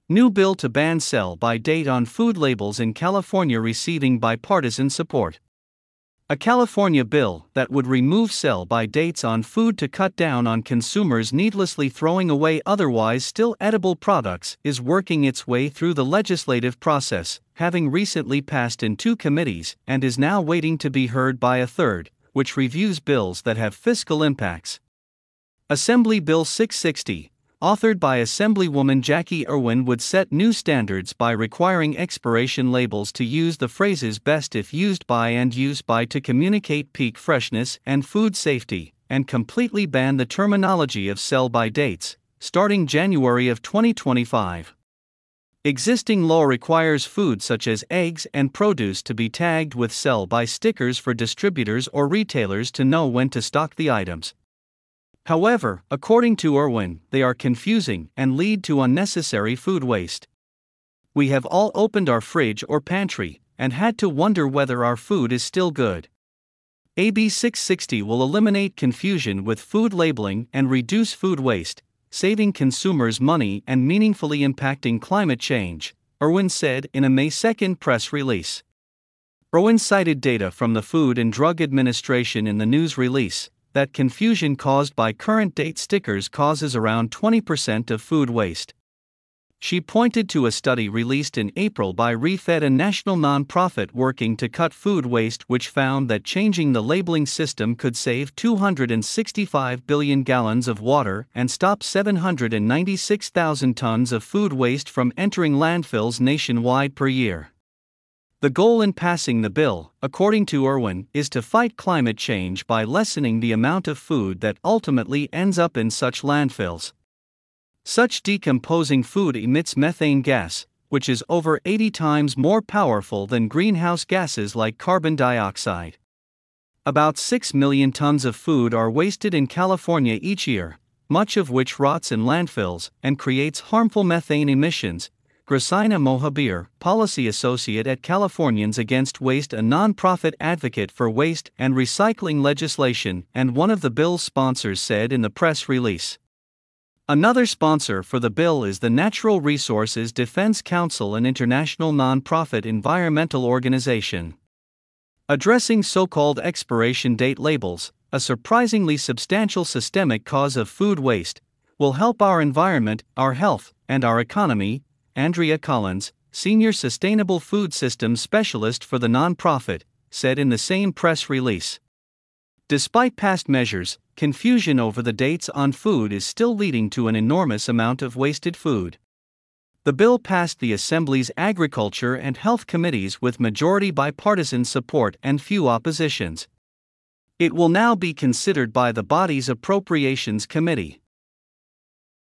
New bill to ban sell-by date on food labels in California receiving bipartisan support. A California bill that would remove sell-by dates on food to cut down on consumers needlessly throwing away otherwise still edible products is working its way through the legislative process, having recently passed in 2 committees and is now waiting to be heard by a third, which reviews bills that have fiscal impacts. Assembly Bill 660, authored by Assemblywoman Jackie Irwin, would set new standards by requiring expiration labels to use the phrases best if used by and use by to communicate peak freshness and food safety, and completely ban the terminology of sell-by dates, starting January of 2025. Existing law requires food such as eggs and produce to be tagged with sell-by stickers for distributors or retailers to know when to stock the items. However, according to Irwin, they are confusing and lead to unnecessary food waste. We have all opened our fridge or pantry and had to wonder whether our food is still good. AB 660 will eliminate confusion with food labeling and reduce food waste, saving consumers money and meaningfully impacting climate change, Irwin said in a May 2 press release. Irwin cited data from the Food and Drug Administration in the news release that confusion caused by current date stickers causes around 20% of food waste. She pointed to a study released in April by ReFed, a national nonprofit working to cut food waste, which found that changing the labeling system could save 265 billion gallons of water and stop 796,000 tons of food waste from entering landfills nationwide per year. The goal in passing the bill, according to Irwin, is to fight climate change by lessening the amount of food that ultimately ends up in such landfills. Such decomposing food emits methane gas, which is over 80 times more powerful than greenhouse gases like carbon dioxide. About 6 million tons of food are wasted in California each year, much of which rots in landfills and creates harmful methane emissions. Graciana Mohabir, policy associate at Californians Against Waste, a nonprofit advocate for waste and recycling legislation and one of the bill's sponsors, said in the press release. Another sponsor for the bill is the Natural Resources Defense Council, an international nonprofit environmental organization. Addressing so-called expiration date labels, a surprisingly substantial systemic cause of food waste, will help our environment, our health, and our economy, Andrea Collins, senior sustainable food systems specialist for the nonprofit, said in the same press release. Despite past measures, confusion over the dates on food is still leading to an enormous amount of wasted food. The bill passed the Assembly's Agriculture and Health Committees with majority bipartisan support and few oppositions. It will now be considered by the body's Appropriations Committee.